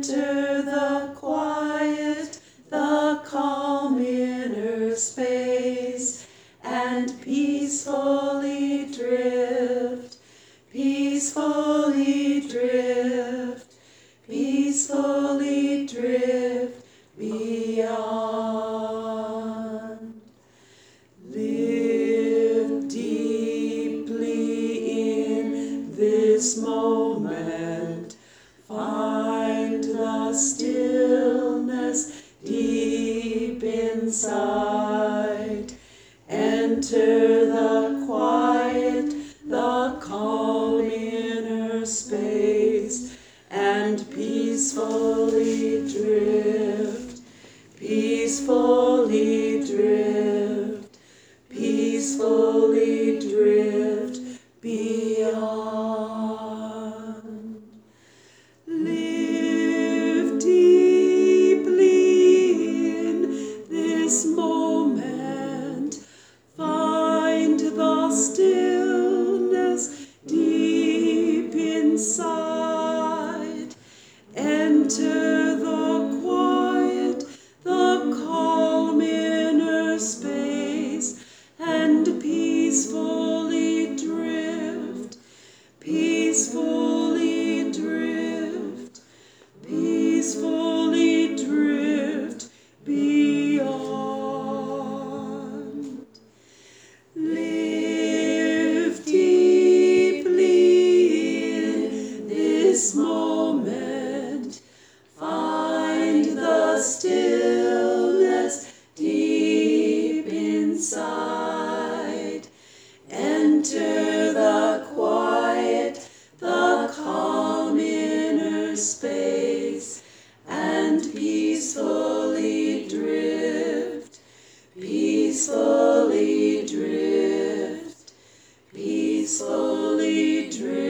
Enter the quiet, the calm inner space, and peacefully drift, peacefully drift, peacefully drift beyond. Live deeply in this moment. Find the stillness deep inside. Enter the quiet, the calm inner space, and peacefully drift, peacefully drift, peacefully drift beyond. Live deeply in this moment. Find the stillness deep inside. Enter the quiet, the calm inner space, and peacefully drift, peacefully drift, peacefully drift beyond. Live deeply in this moment. Find the stillness deep inside. Enter the quiet, the calm inner space, and peacefully drift, peacefully drift, peacefully drift.